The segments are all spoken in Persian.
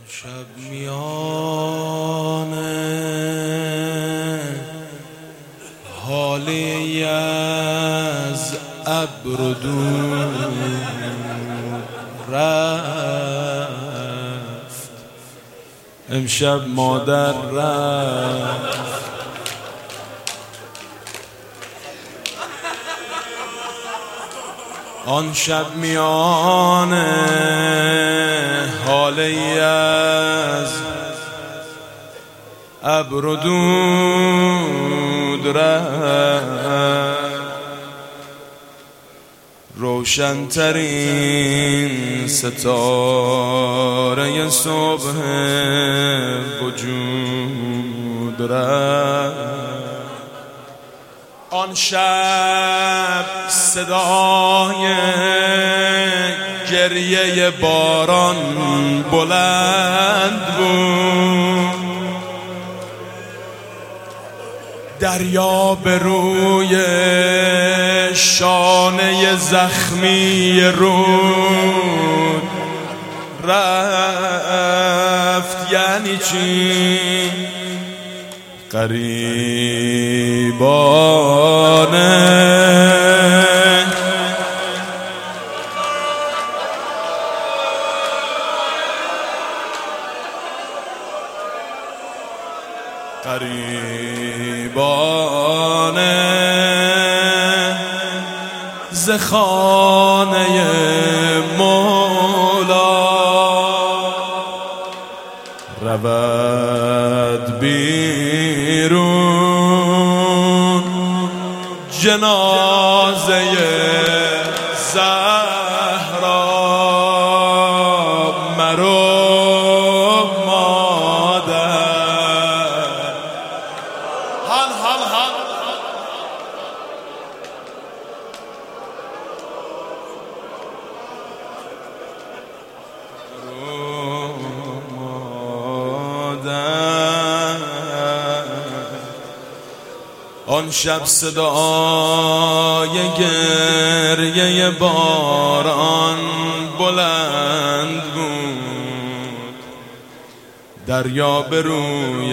شب میانه حالی از ابر و دود رفت، امشب مادر رفت. آن شب میانه حالی از ابر و دود رفت، روشن‌ترین ستاره صبح وجود رفت. آن شب صدای گریه باران بلند بود، دریا به روی شانه زخمی رود رفت. یعنی چی؟ غریبانه ز خانه مولا رود بیرون، جنازه زهرا مرو مادر. حال حال حال آن شب صدای گریه باران بلند بود، دریا به روی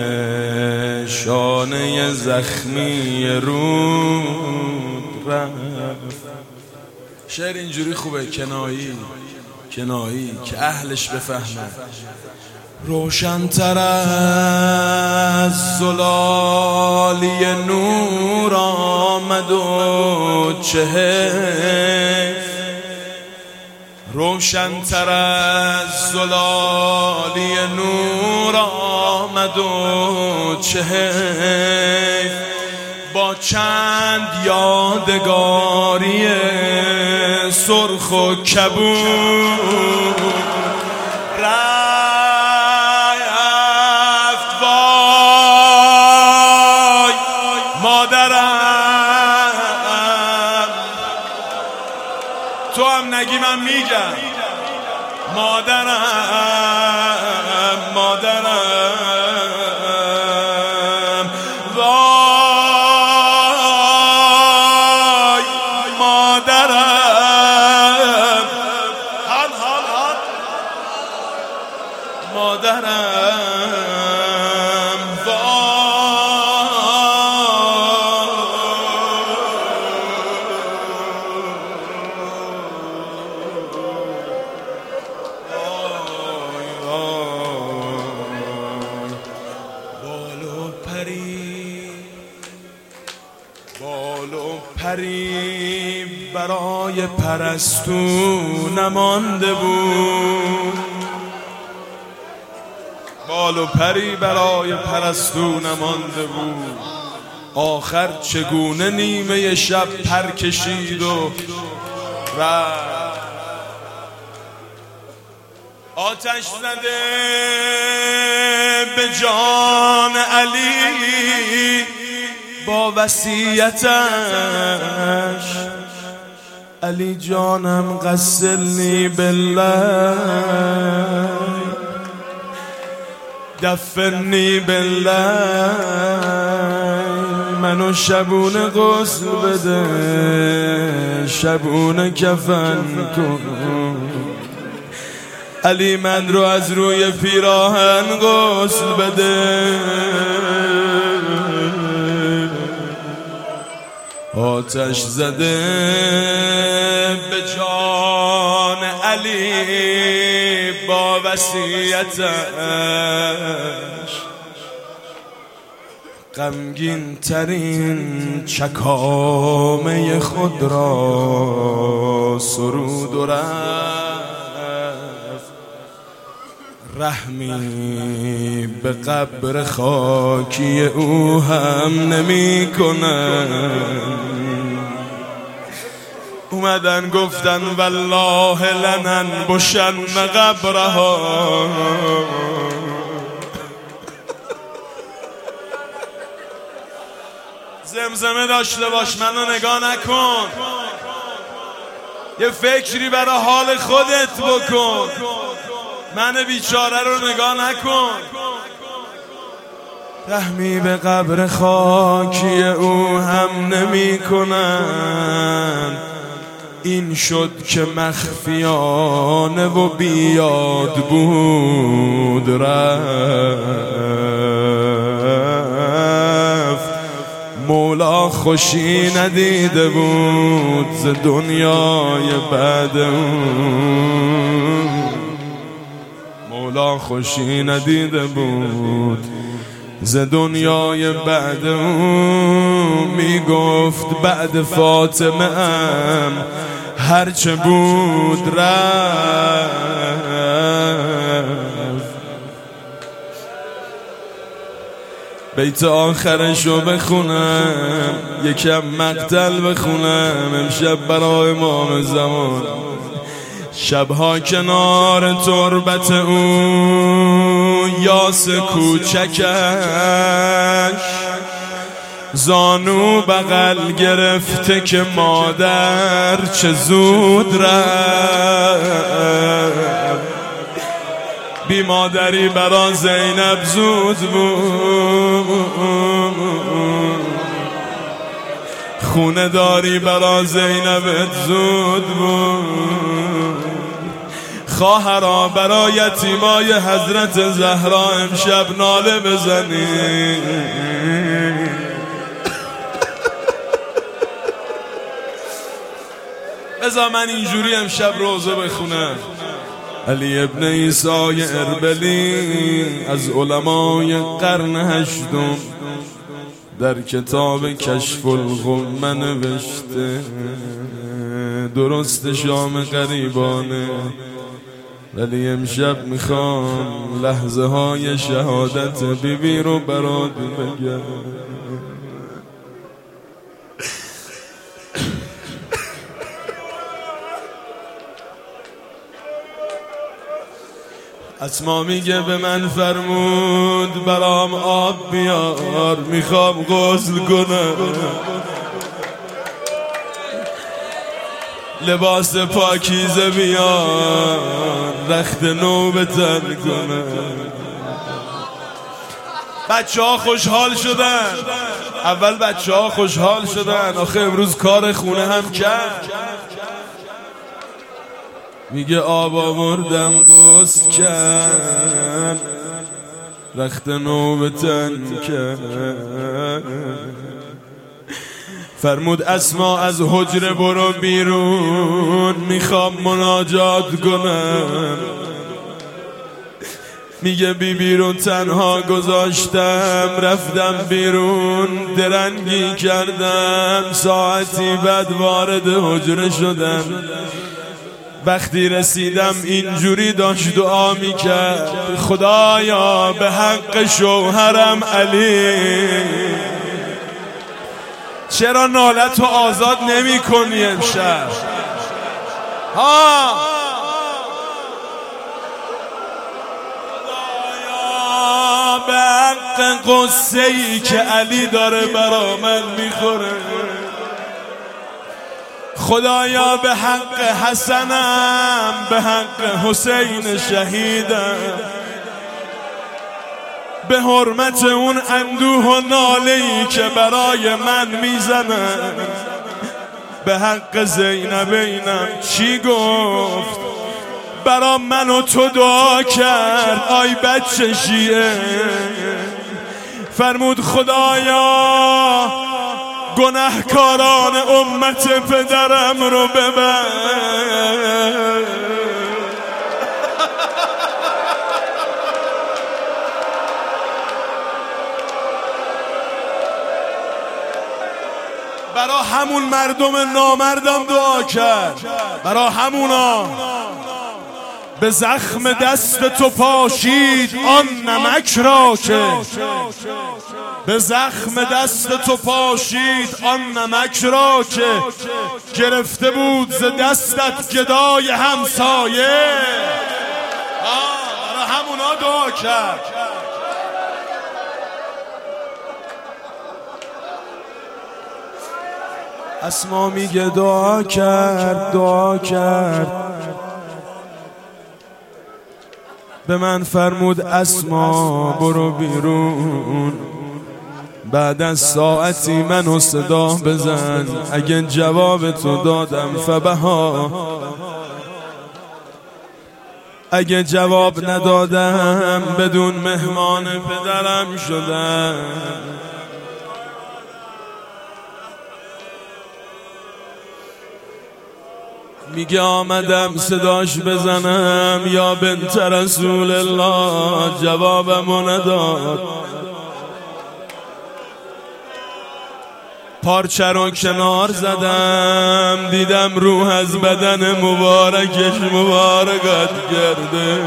شانه زخمی رود رفت. شعر اینجوری خوبه، کنایی که اهلش بفهمه. روشن‌تر از زلالی نور آمد و چه حیف، روشن‌تر از زلالی نور آمد و چه حیف، با چند یادگاری سرخ و کبود مادرم. تو هم نگی من میگم مادرم، وای مادرم، هاد مادرم. بال و پری برای پرستو نمانده بود، بال و پری برای پرستو نمانده بود. آخر چگونه نیمه شب پر کشید و رفت. آتش زده به جان علی با وصیتش، علی جانم غسلنی بالله دفنی بالله، منو شبونه غسل بده شبونه کفن کن. علی من رو از روی پیراهن غسل بده، آتش زده به جان علی با وصیتش، غمگین ترین چکامه خود را سرود و رحمی به قبر خاکی او هم نمی کنن. اومدن گفتن والله لنن بشن قبرها، زمزمه داشته باش منو نگاه نکن، یه فکری برای حال خودت بکن، من بیچاره رو نگاه نکن. رحمی به قبر خاکی او هم نمی کنن. این شد که مخفیانه و بیاد بود رفت، مولا خوشی ندیده بود ز دنیای بعد اون، مولا خوشی ندیده بود ز دنیای بعد اون. میگفت بعد فاطمه ام هرچه بود رفت. بیت آخرشو بخونم، یکم مقتل بخونم امشب برای امام زمان. شبها کنار تربت او یاس کوچکش، زانو بغل گرفته که مادر چه زود رفت. بی مادری برا زینب زود بود، خونه داری برا زینبت زود بود. خواهرا برای یتیمای حضرت زهرا امشب ناله بزنی. بذار من اینجوری امشب روزه بخونم. علی ابن عیسی اربلی از علمای قرن هشتم در کتاب کشف الغمه نوشته، درست شام غریبانه، ولی امشب میخوام لحظه های شهادت بیبی رو برات بگم. اسما میگه به من فرمود برام آب بیار، میخوام غسل کنم، لباس پاکیزه بیار، رخت نو به تن کنم. بچه ها خوشحال شدن، اول بچه ها خوشحال شدن، آخه امروز کار خونه هم کرد. میگه آب آوردم غسل کرد، رخت نو به تن کرد. فرمود اسما از حجره برو بیرون، میخوام مناجات کنم. میگه بیبی رو تنها گذاشتم، رفتم بیرون درنگی کردم، ساعتی بعد وارد حجره شدم. وقتی رسیدم اینجوری داشت دعا میکرد، خدایا به حق شوهرم علی چرا نالتو آزاد نمی کنی امشب؟ ها خدایا به حق قصه ای که علی داره برا من میخوره، خدایا به حق حسنم، به حق حسین شهیدم، به حرمت اون اندوه و ناله‌ای که برای من میزنن، به حق زینبینم چی گفت؟ برا من و تو دعا کرد آی بچه شیعه، فرمود خدایا گناهکاران امت پدرم رو ببر. برا همون مردم نامردم دعا کرد، برا همونا. به زخم دست تو پاشید آن نمک را که، به زخم دست تو پاشید آن نمک را که گرفته بود ز دستت گدای همسایه. برا همونا دعا کرد. اسما میگه دعا کرد، دعا کرد، به من فرمود اسما برو بیرون، بعد از ساعتی منو صدا بزن، اگه جواب تو دادم فبها، اگه جواب ندادم بدون مهمان پدرم شدم. میگه آمدم صداش بزنم یا بنت رسول الله، جوابمو نداد. پارچه رو کنار زدم، دیدم روح از بدن مبارکش مبارکت کرده.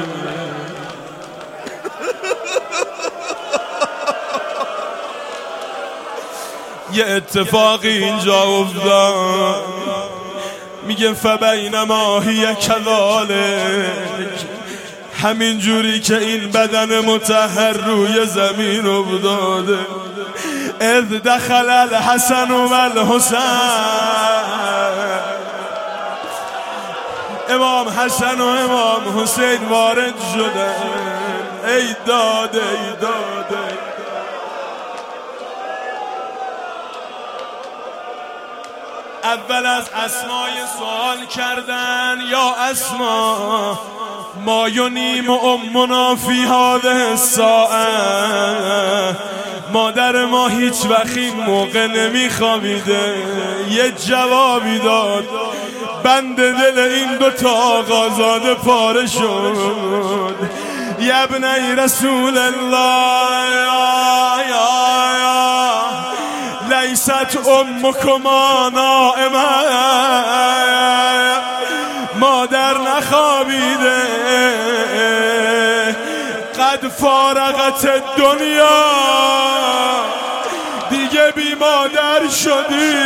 یه اتفاقی اینجا افتاد، میگه فبینما هی کذالک، همین جوری که این بدن مطهر روی زمین افتاده، اذ دخل الحسن و الحسین، امام حسن و امام حسین وارد شدن. ای داده ای داده، اول از اسمای سوال کردن یا اسما ما ینیم امنا فی هذه الساعه، مادر ما هیچ وقت این موقع نمیخوابیده. یه جوابی داد، بند دل این دوتا آقازاده پاره شد. یبنی رسول الله لیست امکما نائمه، مادر نخوابیده، قد فارغت دنیا، دیگه بی مادر شدی.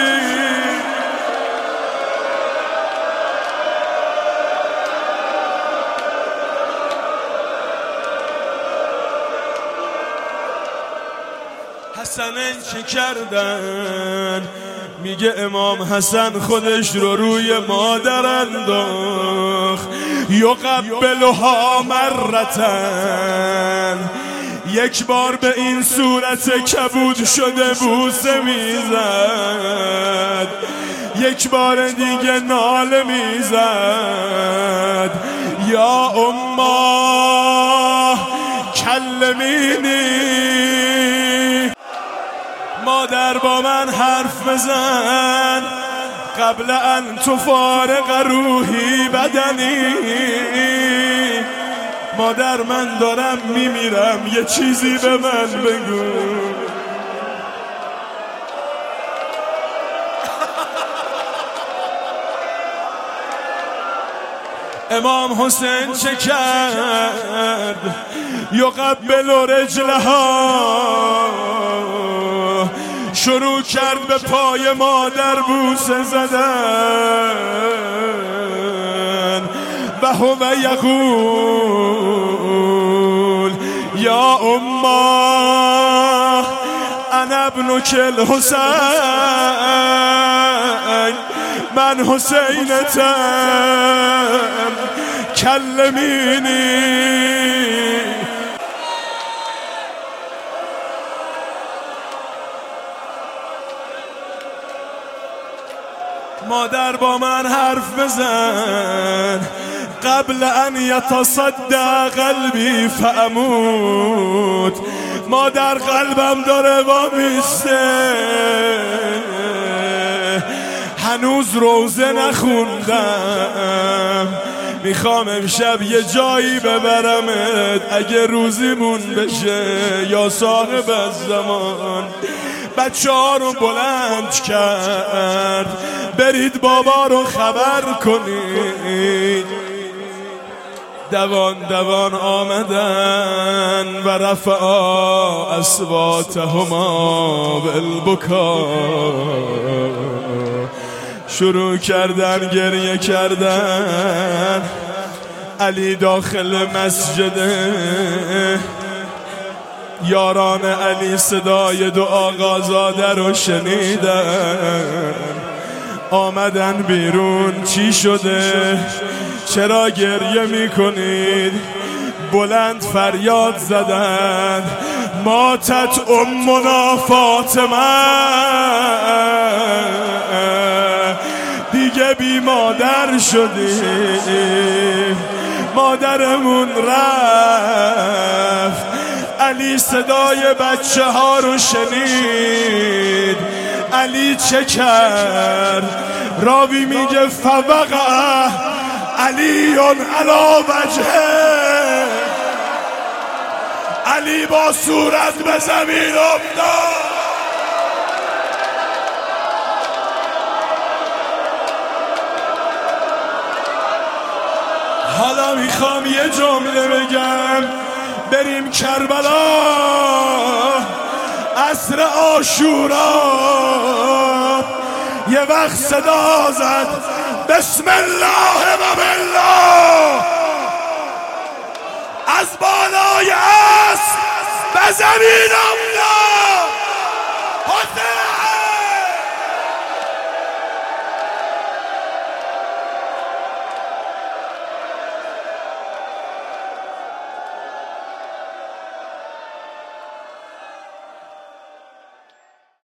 حسنین چه کردن؟ میگه امام حسن خودش رو روی مادر انداخت. یقبلها مرتن، یک بار به این صورت کبود شده بوسه میزد، یک بار دیگه ناله میزد. یا اما کلمینی، مادر با من حرف بزن، قبل ان تفارق روحی بدنی. مادر من دارم میمیرم، یه چیزی به من بگو. امام حسین چه کرد؟ یقبل رجلها، شروع کرد به پای مادر بوسه زدن. و هو یقول یا اما انا ابنک الحسین، من حسینتم، کلمینی. مادر با من حرف بزن، قبل ان یتصدع قلبی فاموت. مادر قلبم داره وامیسته، هنوز روزه نخوندم، میخوام امشب یه جایی ببرمت اگه روزیمون بشه یا صاحب الزمان. بچه ها رو بلند کرد، برید بابا رو خبر کنید. دوان دوان آمدن و رفعا اصواتهما بالبکا، شروع کردن گریه کردن. علی داخل مسجده، یاران علی صدای دو آقازاده رو شنیدن، آمدن بیرون. چی شده؟ چرا گریه میکنید؟ بلند فریاد زدن ماتت امنا فاطمه، دیگه بی مادر شدی، مادرمون رفت. علی صدای بچه ها رو شنید. علی چه کرد؟ راوی میگه فوقع علی علی وجهه، علی با صورت به زمین افتاد. حالا میخوام یه جمله بگم، بریم کربلا عصر عاشورا. یه وقت صدا زد بسم الله و بالله، از بالای عصر به زمین